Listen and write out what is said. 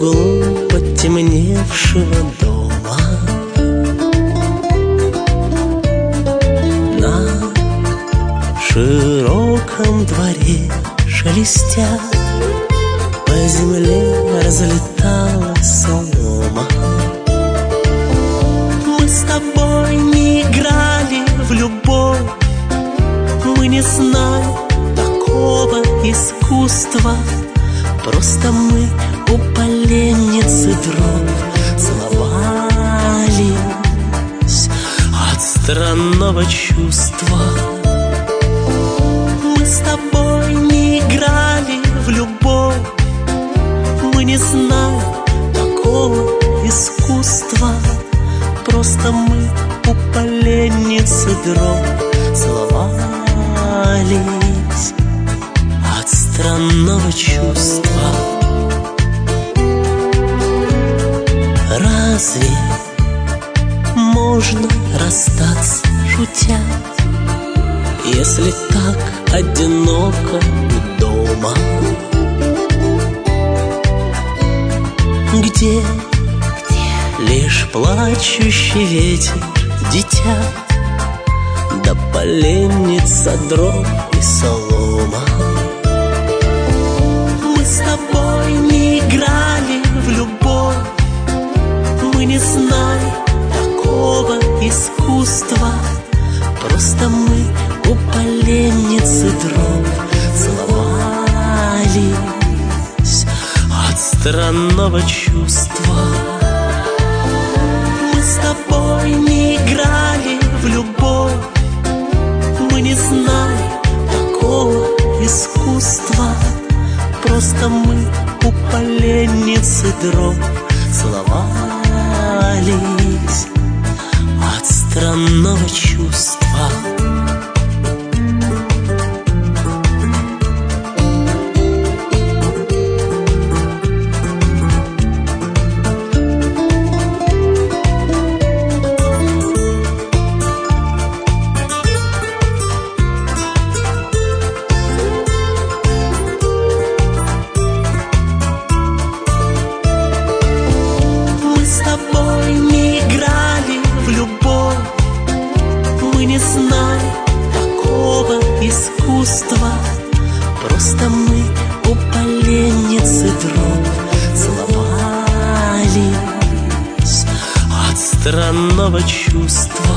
углу потемневшего дома. На широком дворе шелестя по земле разлеталась солома. Мы с тобой не играли в любовь, мы не знали такого искусства. Просто мы у поленницы дров целовались от странного чувства. Мы с тобой не играли в любовь, мы не знали такого искусства. Просто мы у поленницы дров целовались от странного чувства. Разве можно расстаться, шутя, если так одиноко дома? Где лишь плачущий ветер, дитя, да поленница дров и солома. Мы с тобой не играли в любовь, мы не знали такого искусства. Просто мы у поленницы дров целовались от странного чувства. Мы с тобой не играли в любовь, мы не знали такого искусства. Просто мы у поленницы дров целовались от странного чувства. Просто мы у поленницы дров целовались от странного чувства.